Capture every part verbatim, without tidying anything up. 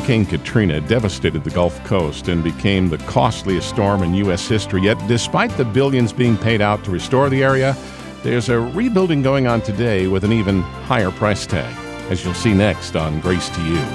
Hurricane Katrina devastated the Gulf Coast and became the costliest storm in U S history. Yet, despite the billions being paid out to restore the area, there's a rebuilding going on today with an even higher price tag, as you'll see next on Grace to You.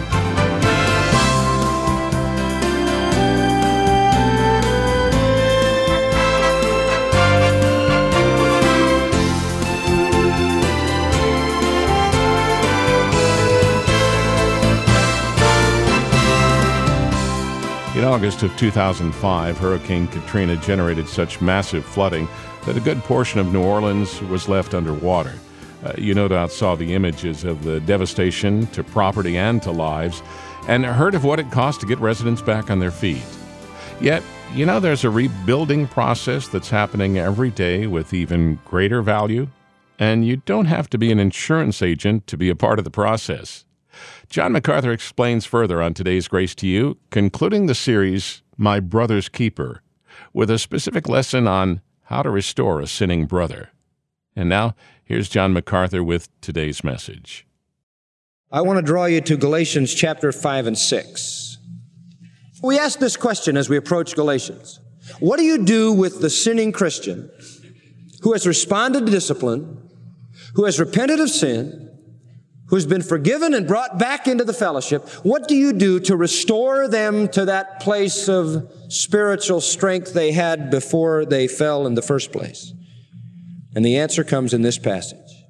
In August of two thousand five, Hurricane Katrina generated such massive flooding that a good portion of New Orleans was left underwater. Uh, you no doubt saw the images of the devastation to property and to lives, and heard of what it cost to get residents back on their feet. Yet, you know, there's a rebuilding process that's happening every day with even greater value, and you don't have to be an insurance agent to be a part of the process. John MacArthur explains further on today's Grace to You, concluding the series, My Brother's Keeper, with a specific lesson on how to restore a sinning brother. And now, here's John MacArthur with today's message. I want to draw you to Galatians chapter five and six. We ask this question as we approach Galatians. What do you do with the sinning Christian who has responded to discipline, who has repented of sin, who's been forgiven and brought back into the fellowship? What do you do to restore them to that place of spiritual strength they had before they fell in the first place? And the answer comes in this passage.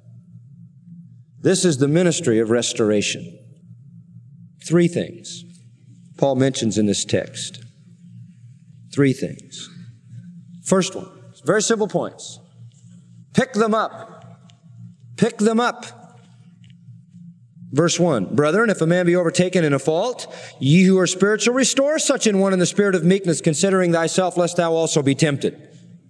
This is the ministry of restoration. Three things Paul mentions in this text. Three things. First one, very simple points. Pick them up. Pick them up. Verse one, Brethren, if a man be overtaken in a fault, ye who are spiritual, restore such an one in the spirit of meekness, considering thyself, lest thou also be tempted.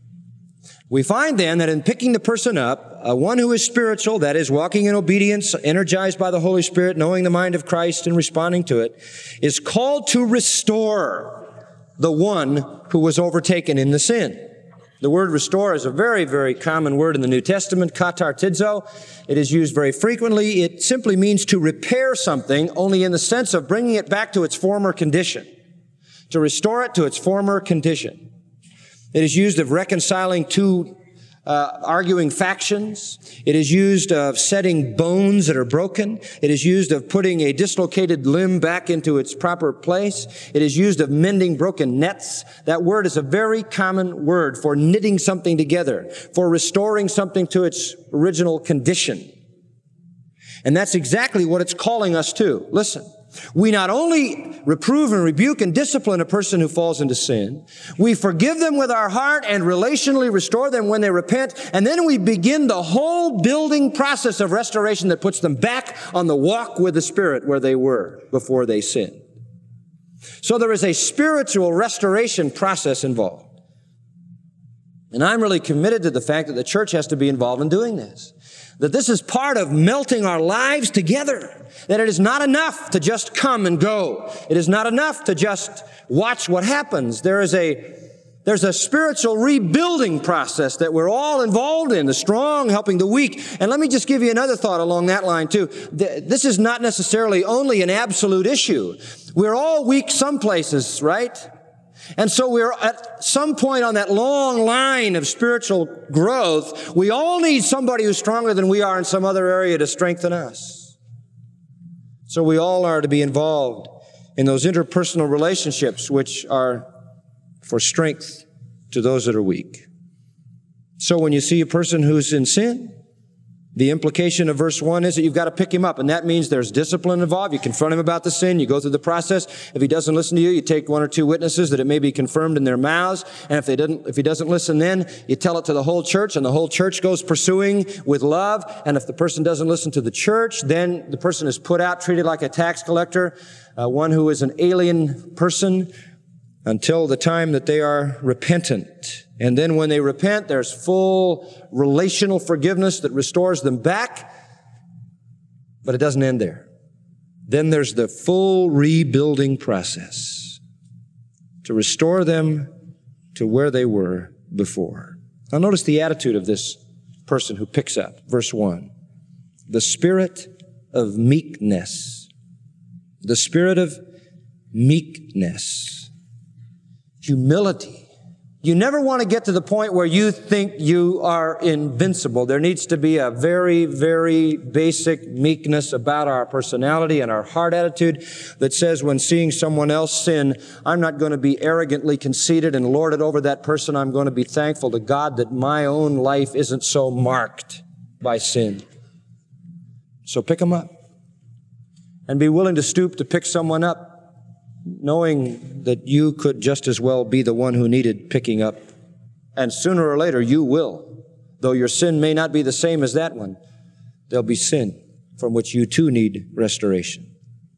We find then that in picking the person up, uh, one who is spiritual, that is, walking in obedience, energized by the Holy Spirit, knowing the mind of Christ and responding to it, is called to restore the one who was overtaken in the sin. The word restore is a very, very common word in the New Testament, katartizo. It is used very frequently. It simply means to repair something, only in the sense of bringing it back to its former condition. To restore it to its former condition. It is used of reconciling two uh, arguing factions. It is used of setting bones that are broken. It is used of putting a dislocated limb back into its proper place. It is used of mending broken nets. That word is a very common word for knitting something together, for restoring something to its original condition. And that's exactly what it's calling us to. Listen. We not only reprove and rebuke and discipline a person who falls into sin, we forgive them with our heart and relationally restore them when they repent, and then we begin the whole building process of restoration that puts them back on the walk with the Spirit where they were before they sinned. So there is a spiritual restoration process involved. And I'm really committed to the fact that the church has to be involved in doing this. That this is part of melting our lives together. That it is not enough to just come and go. It is not enough to just watch what happens. There is a, there's a spiritual rebuilding process that we're all involved in, the strong helping the weak. And let me just give you another thought along that line too. This is not necessarily only an absolute issue. We're all weak some places, right? And so we're at some point on that long line of spiritual growth, we all need somebody who's stronger than we are in some other area to strengthen us. So we all are to be involved in those interpersonal relationships which are for strength to those that are weak. So when you see a person who's in sin, the implication of verse one is that you've got to pick him up, and that means there's discipline involved. You confront him about the sin. You go through the process. If he doesn't listen to you, you take one or two witnesses that it may be confirmed in their mouths. And if they didn't, if he doesn't listen, then you tell it to the whole church, and the whole church goes pursuing with love. And if the person doesn't listen to the church, then the person is put out, treated like a tax collector, uh, one who is an alien person, until the time that they are repentant. And then when they repent, there's full relational forgiveness that restores them back. But it doesn't end there. Then there's the full rebuilding process to restore them to where they were before. Now notice the attitude of this person who picks up. Verse one. The spirit of meekness. The spirit of meekness, humility. You never want to get to the point where you think you are invincible. There needs to be a very, very basic meekness about our personality and our heart attitude that says when seeing someone else sin, I'm not going to be arrogantly conceited and lord it over that person. I'm going to be thankful to God that my own life isn't so marked by sin. So pick them up and be willing to stoop to pick someone up, knowing that you could just as well be the one who needed picking up. And sooner or later you will. Though your sin may not be the same as that one, there'll be sin from which you too need restoration.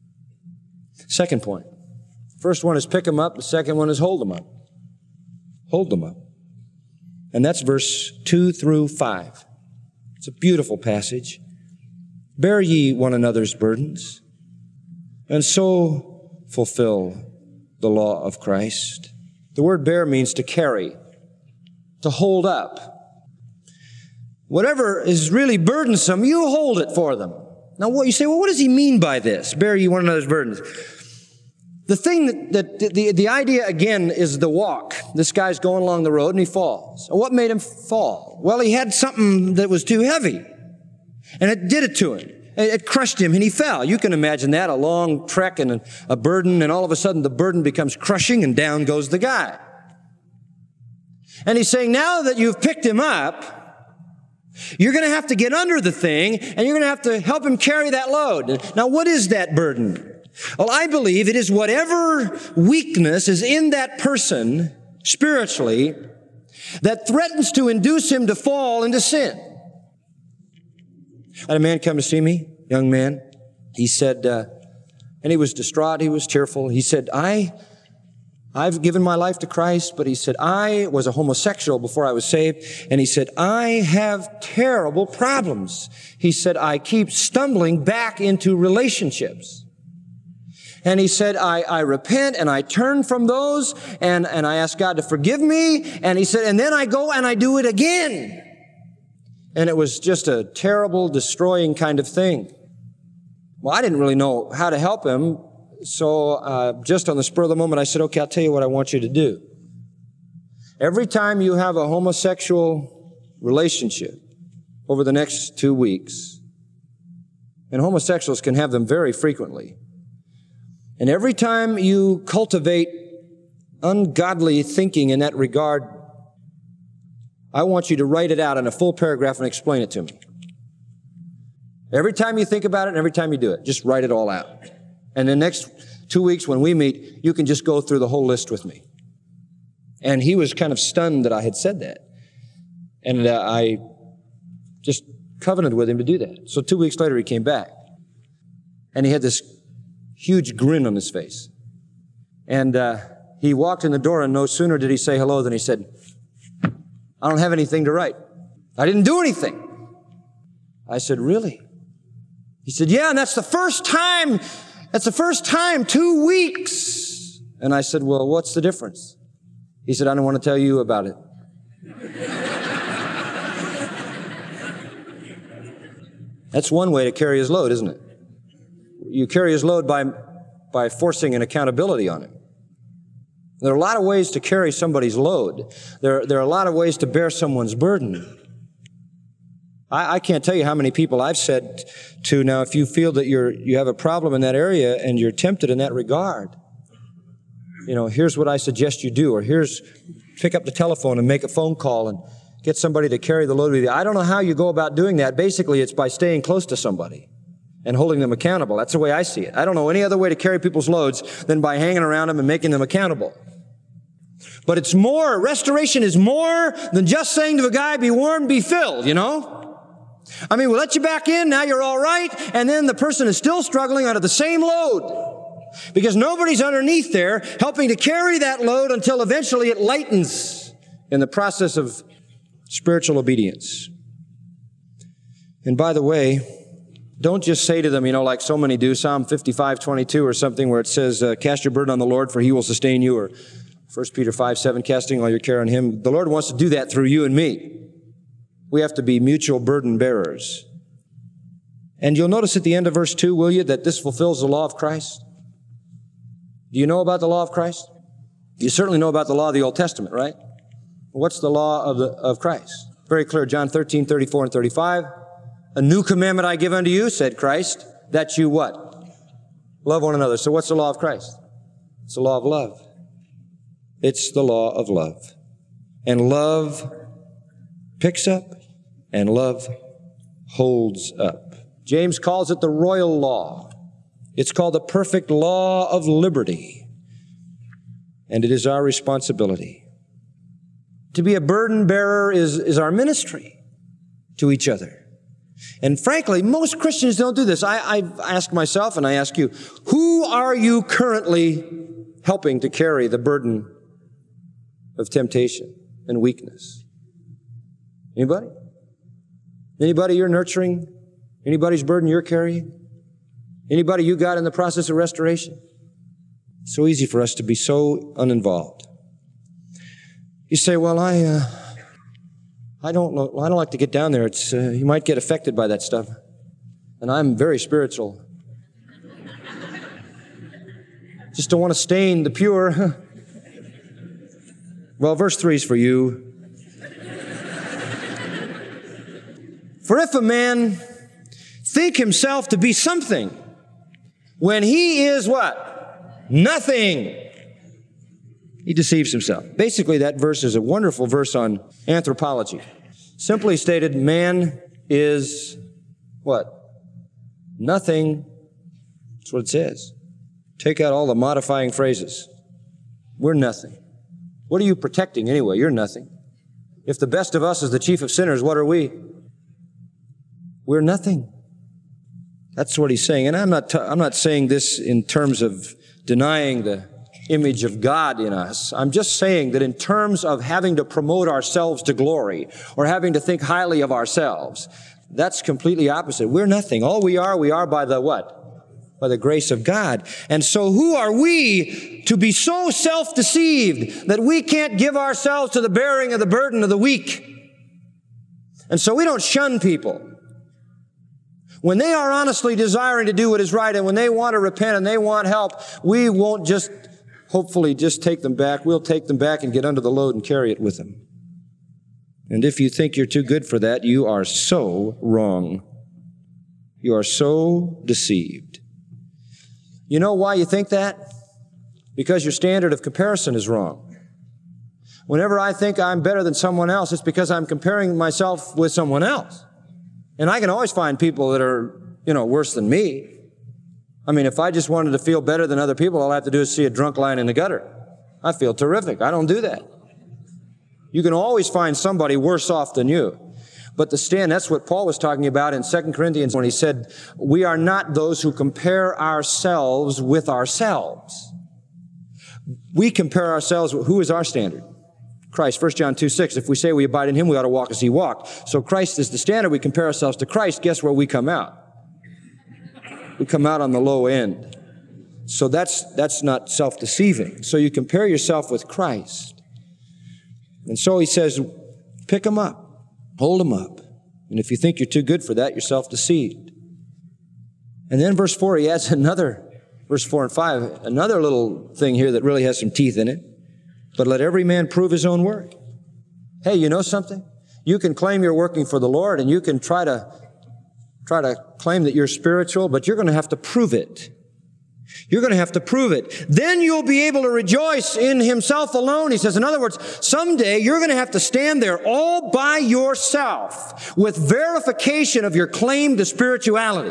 Second point. First one is pick them up. The second one is hold them up. Hold them up. And that's verse two through five. It's a beautiful passage. Bear ye one another's burdens, and so fulfill the law of Christ. The word bear means to carry, to hold up. Whatever is really burdensome, you hold it for them. Now, what you say, well, what does he mean by this? Bear ye one another's burdens. The thing that, that the, the idea again is the walk. This guy's going along the road and he falls. What made him fall? Well, he had something that was too heavy, and it did it to him. It crushed him and he fell. You can imagine that, a long trek and a burden, and all of a sudden the burden becomes crushing and down goes the guy. And he's saying, now that you've picked him up, you're going to have to get under the thing and you're going to have to help him carry that load. Now, what is that burden? Well, I believe it is whatever weakness is in that person spiritually that threatens to induce him to fall into sin. I had a man come to see me, young man. He said, uh, and he was distraught, he was tearful. He said, I, I've given my life to Christ, but he said, I was a homosexual before I was saved. And he said, I have terrible problems. He said, I keep stumbling back into relationships. And he said, I, I repent and I turn from those and, and I ask God to forgive me. And he said, and then I go and I do it again. And it was just a terrible, destroying kind of thing. Well, I didn't really know how to help him. So uh, just on the spur of the moment, I said, okay, I'll tell you what I want you to do. Every time you have a homosexual relationship over the next two weeks, and homosexuals can have them very frequently, and every time you cultivate ungodly thinking in that regard, I want you to write it out in a full paragraph and explain it to me. Every time you think about it and every time you do it, just write it all out. And the next two weeks when we meet, you can just go through the whole list with me. And he was kind of stunned that I had said that. And uh, I just covenanted with him to do that. So two weeks later he came back. And he had this huge grin on his face. And uh, he walked in the door, and no sooner did he say hello than he said, I don't have anything to write. I didn't do anything. I said, really? He said, yeah, and that's the first time, that's the first time, two weeks. And I said, well, what's the difference? He said, I don't want to tell you about it. That's one way to carry his load, isn't it? You carry his load by, by forcing an accountability on him. There are a lot of ways to carry somebody's load. There, there are a lot of ways to bear someone's burden. I, I can't tell you how many people I've said to, now, if you feel that you're, you have a problem in that area and you're tempted in that regard, you know, here's what I suggest you do, or here's, pick up the telephone and make a phone call and get somebody to carry the load with you. I don't know how you go about doing that. Basically, it's by staying close to somebody and holding them accountable. That's the way I see it. I don't know any other way to carry people's loads than by hanging around them and making them accountable. But it's more, restoration is more than just saying to a guy, be warmed, be filled, you know? I mean, we'll let you back in, now you're all right, and then the person is still struggling under the same load. Because nobody's underneath there helping to carry that load until eventually it lightens in the process of spiritual obedience. And by the way, don't just say to them, you know, like so many do, Psalm fifty-five twenty-two or something where it says, uh, cast your burden on the Lord for he will sustain you, or First Peter five seven, casting all your care on him. The Lord wants to do that through you and me. We have to be mutual burden bearers. And you'll notice at the end of verse two, will you, that this fulfills the law of Christ? Do you know about the law of Christ? You certainly know about the law of the Old Testament, right? What's the law of the of Christ? Very clear, John thirteen, thirty-four and thirty-five. A new commandment I give unto you, said Christ, that you what? Love one another. So what's the law of Christ? It's the law of love. It's the law of love. And love picks up and love holds up. James calls it the royal law. It's called the perfect law of liberty. And it is our responsibility. To be a burden bearer is, is our ministry to each other. And frankly, most Christians don't do this. I, I ask myself and I ask you, who are you currently helping to carry the burden of temptation and weakness? Anybody? Anybody you're nurturing? Anybody's burden you're carrying? Anybody you got in the process of restoration? It's so easy for us to be so uninvolved. You say, well, I, uh, I don't know, I don't like to get down there. It's, uh, you might get affected by that stuff. And I'm very spiritual. Just don't want to stain the pure. Well, verse three is for you. For if a man think himself to be something, when he is what? Nothing. He deceives himself. Basically, that verse is a wonderful verse on anthropology. Simply stated, man is what? Nothing. That's what it says. Take out all the modifying phrases. We're nothing. What are you protecting anyway? You're nothing. If the best of us is the chief of sinners, what are we? We're nothing. That's what he's saying. And I'm not, t- I'm not saying this in terms of denying the image of God in us. I'm just saying that in terms of having to promote ourselves to glory or having to think highly of ourselves, that's completely opposite. We're nothing. All we are, we are by the what? By the grace of God. And so who are we to be so self-deceived that we can't give ourselves to the bearing of the burden of the weak? And so we don't shun people. When they are honestly desiring to do what is right and when they want to repent and they want help, we won't just hopefully just take them back. We'll take them back and get under the load and carry it with them. And if you think you're too good for that, you are so wrong. You are so deceived. You know why you think that? Because your standard of comparison is wrong. Whenever I think I'm better than someone else, it's because I'm comparing myself with someone else. And I can always find people that are, you know, worse than me. I mean, if I just wanted to feel better than other people, all I have to do is see a drunk lying in the gutter. I feel terrific. I don't do that. You can always find somebody worse off than you. But the stand, that's what Paul was talking about in Second Corinthians when he said, we are not those who compare ourselves with ourselves. We compare ourselves with, who is our standard? Christ. First John two six, if we say we abide in him, we ought to walk as he walked. So Christ is the standard. We compare ourselves to Christ. Guess where we come out? We come out on the low end. So that's, that's not self-deceiving. So you compare yourself with Christ. And so he says, pick them up, hold them up. And if you think you're too good for that, you're self-deceived. And then verse four, he adds another, verse four and five, another little thing here that really has some teeth in it. But let every man prove his own work. Hey, you know something? You can claim you're working for the Lord and you can try to, try to claim that you're spiritual, but you're going to have to prove it. You're going to have to prove it. Then you'll be able to rejoice in himself alone. He says, in other words, someday you're going to have to stand there all by yourself with verification of your claim to spirituality.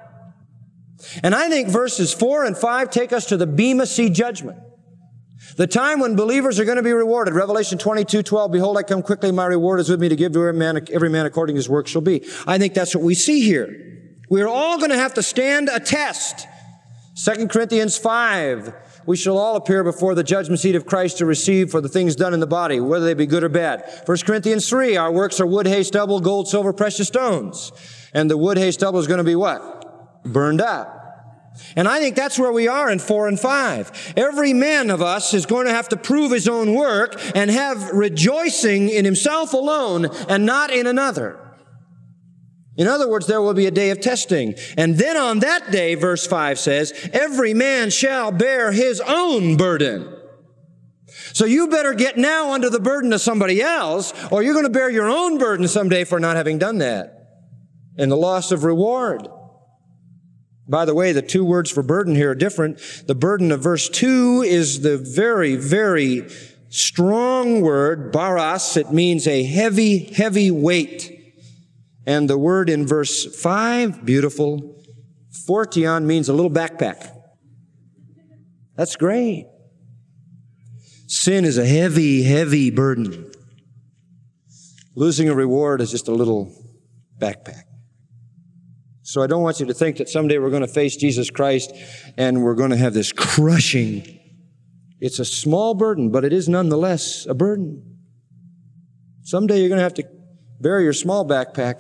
And I think verses four and five take us to the Bema Seat judgment. The time when believers are going to be rewarded. Revelation twenty-two twelve, behold, I come quickly, my reward is with me to give to every man, every man according to his work shall be. I think that's what we see here. We're all going to have to stand a test. Second Corinthians five, we shall all appear before the judgment seat of Christ to receive for the things done in the body, whether they be good or bad. First Corinthians three, our works are wood, hay, stubble, gold, silver, precious stones. And the wood, hay, stubble is going to be what? Burned up. And I think that's where we are in four and five. Every man of us is going to have to prove his own work and have rejoicing in himself alone and not in another. In other words, there will be a day of testing. And then on that day, verse five says, every man shall bear his own burden. So you better get now under the burden of somebody else, or you're going to bear your own burden someday for not having done that. And the loss of reward. By the way, the two words for burden here are different. The burden of verse two is the very, very strong word, baras. It means a heavy, heavy weight. And the word in verse five, beautiful, fortion means a little backpack. That's great. Sin is a heavy, heavy burden. Losing a reward is just a little backpack. So I don't want you to think that someday we're going to face Jesus Christ and we're going to have this crushing. It's a small burden, but it is nonetheless a burden. Someday you're going to have to bear your small backpack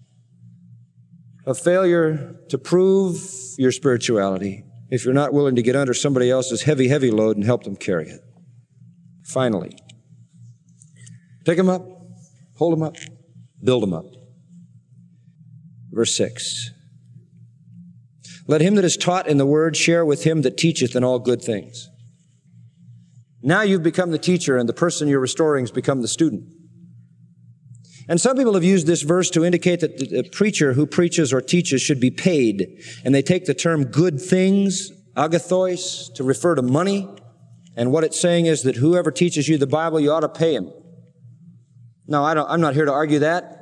of failure to prove your spirituality if you're not willing to get under somebody else's heavy, heavy load and help them carry it. Finally, pick them up, hold them up, build them up. Verse six. Let him that is taught in the word share with him that teacheth in all good things. Now you've become the teacher, and the person you're restoring has become the student. And some people have used this verse to indicate that the preacher who preaches or teaches should be paid. And they take the term good things, agathos, to refer to money. And what it's saying is that whoever teaches you the Bible, you ought to pay him. No, I don't, I'm not here to argue that.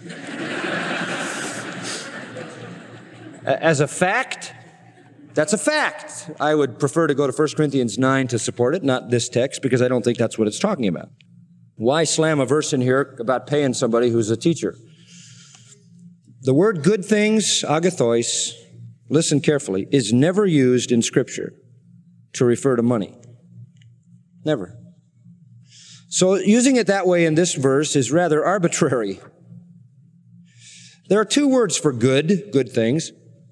As a fact, that's a fact. I would prefer to go to First Corinthians nine to support it, not this text, because I don't think that's what it's talking about. Why slam a verse in here about paying somebody who's a teacher? The word good things, agathos, listen carefully, is never used in Scripture to refer to money. Never. So using it that way in this verse is rather arbitrary. There are two words for good, good things.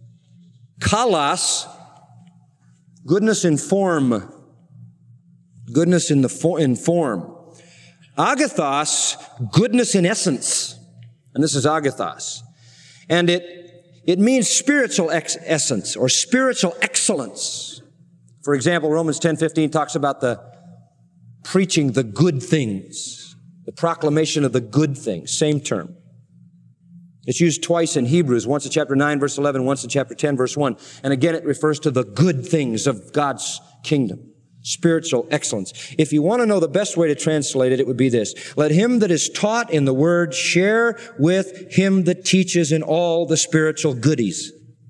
Kalos, goodness in form. Goodness in the fo- in form. Agathos, goodness in essence. And this is agathos. And it, it means spiritual ex- essence or spiritual excellence. For example, Romans ten fifteen talks about the preaching the good things, the proclamation of the good things, same term. It's used twice in Hebrews, once in chapter nine, verse eleven, once in chapter ten, verse one. And again, it refers to the good things of God's kingdom. Spiritual excellence. If you want to know the best way to translate it, it would be this. Let him that is taught in the word share with him that teaches in all the spiritual goodies.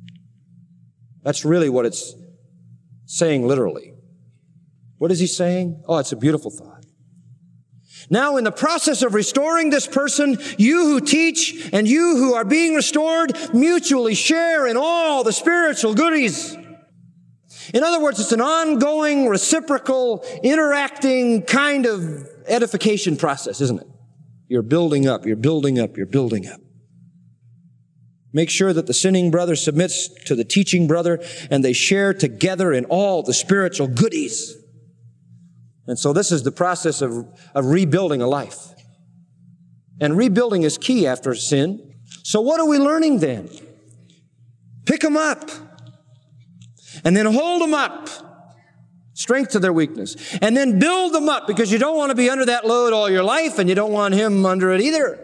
That's really what it's saying literally. What is he saying? Oh, it's a beautiful thought. Now, in the process of restoring this person, you who teach and you who are being restored mutually share in all the spiritual goodies. In other words, it's an ongoing, reciprocal, interacting kind of edification process, isn't it? You're building up, you're building up, you're building up. Make sure that the sinning brother submits to the teaching brother and they share together in all the spiritual goodies. And so this is the process of, of rebuilding a life. And rebuilding is key after sin. So what are we learning then? Pick them up. And then hold them up. Strength to their weakness. And then build them up, because you don't want to be under that load all your life, and you don't want him under it either.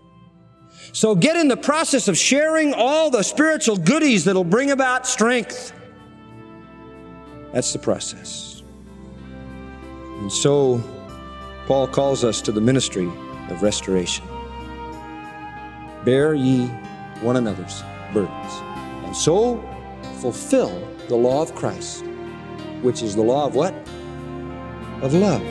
So get in the process of sharing all the spiritual goodies that'll bring about strength. That's the process. And so Paul calls us to the ministry of restoration. Bear ye one another's burdens, and so fulfill the law of Christ, which is the law of what? Of love.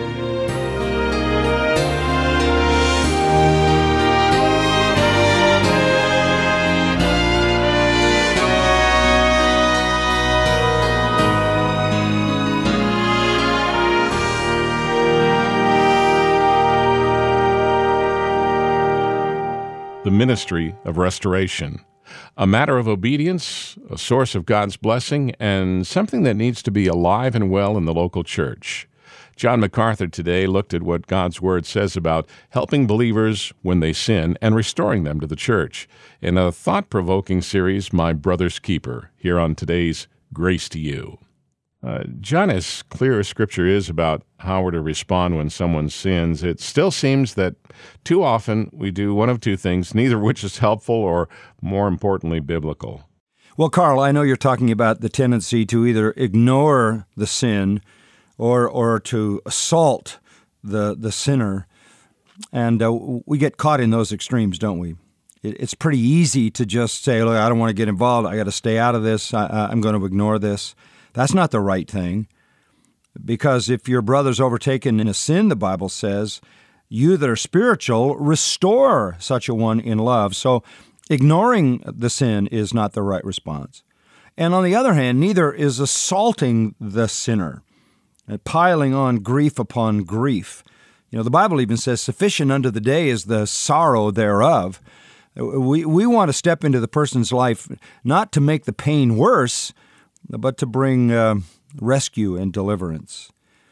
The ministry of restoration. A matter of obedience, a source of God's blessing, and something that needs to be alive and well in the local church. John MacArthur today looked at what God's Word says about helping believers when they sin and restoring them to the church in a thought-provoking series, My Brother's Keeper, here on today's Grace to You. Uh, John, as clear as Scripture is about how we're to respond when someone sins, it still seems that too often we do one of two things, neither of which is helpful or, more importantly, biblical. Well, Carl, I know you're talking about the tendency to either ignore the sin or or to assault the the sinner, and uh, we get caught in those extremes, don't we? It, it's pretty easy to just say, look, I don't want to get involved, I got to stay out of this, I, I'm going to ignore this. That's not the right thing, because if your brother's overtaken in a sin, the Bible says, you that are spiritual, restore such a one in love. So ignoring the sin is not the right response. And on the other hand, neither is assaulting the sinner, and piling on grief upon grief. You know, the Bible even says, sufficient unto the day is the sorrow thereof. We, we want to step into the person's life not to make the pain worse, but to bring uh, rescue and deliverance.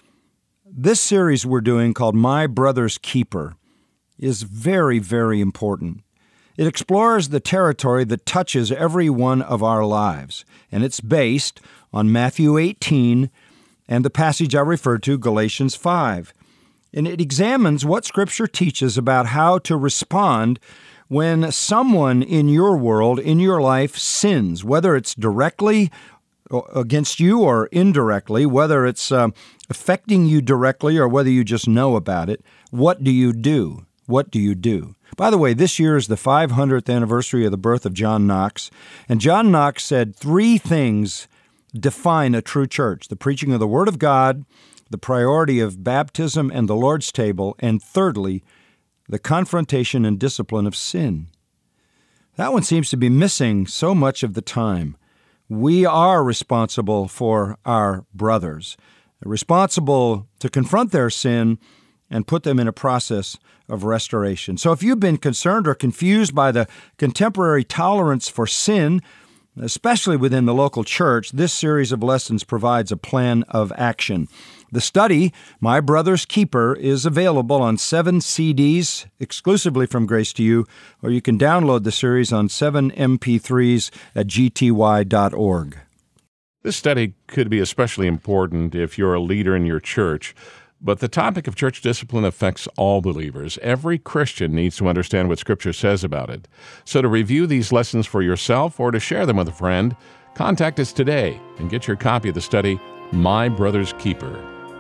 This series we're doing, called My Brother's Keeper, is very, very important. It explores the territory that touches every one of our lives, and it's based on Matthew eighteen and the passage I referred to, Galatians five. And it examines what Scripture teaches about how to respond when someone in your world, in your life, sins, whether it's directly against you or indirectly, whether it's uh, affecting you directly or whether you just know about it. What do you do? What do you do? By the way, this year is the five hundredth anniversary of the birth of John Knox, and John Knox said three things define a true church: the preaching of the Word of God, the priority of baptism and the Lord's table, and thirdly, the confrontation and discipline of sin. That one seems to be missing so much of the time. We are responsible for our brothers, responsible to confront their sin and put them in a process of restoration. So if you've been concerned or confused by the contemporary tolerance for sin, especially within the local church, this series of lessons provides a plan of action. The study, My Brother's Keeper, is available on seven C Ds exclusively from Grace to You, or you can download the series on seven M P threes at g t y dot org. This study could be especially important if you're a leader in your church, but the topic of church discipline affects all believers. Every Christian needs to understand what Scripture says about it. So to review these lessons for yourself or to share them with a friend, contact us today and get your copy of the study, My Brother's Keeper.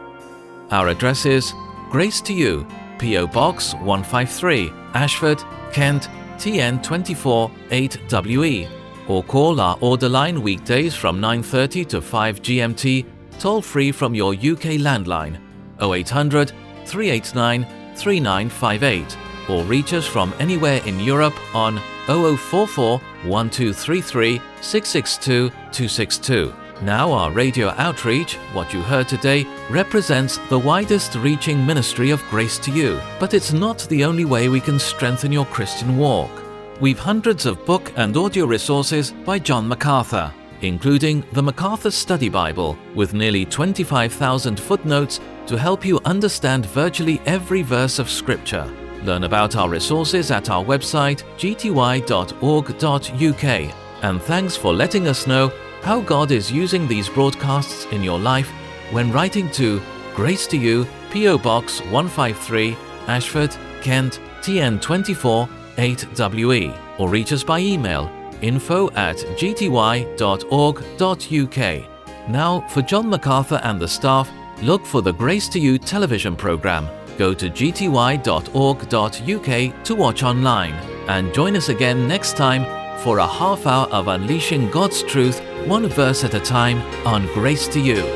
Our address is Grace to You, P O Box one five three, Ashford, Kent, T N two four eight W E, or call our order line weekdays from nine thirty to five G M T, toll free from your U K landline, oh eight hundred, three eight nine, three nine five eight, or reach us from anywhere in Europe on oh oh four four, one two three three, six six two, two six two. Now our radio outreach, what you heard today, represents the widest reaching ministry of Grace to You, but it's not the only way we can strengthen your Christian walk. We've hundreds of book and audio resources by John MacArthur, including the MacArthur Study Bible, with nearly twenty-five thousand footnotes to help you understand virtually every verse of Scripture. Learn about our resources at our website, g t y dot org dot u k. And thanks for letting us know how God is using these broadcasts in your life when writing to Grace to You, P O Box one five three, Ashford, Kent, T N two four eight W E, or reach us by email, info at g t y dot org dot u k. Now, for John MacArthur and the staff, look for the Grace to You television program. Go to g t y dot org dot u k to watch online, and join us again next time for a half hour of unleashing God's truth, one verse at a time, on Grace to You.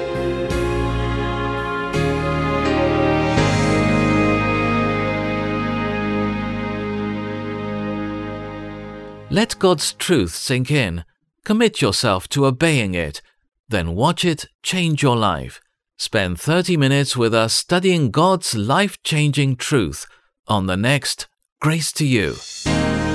Let God's truth sink in. Commit yourself to obeying it. Then watch it change your life. Spend thirty minutes with us studying God's life-changing truth on the next Grace to You.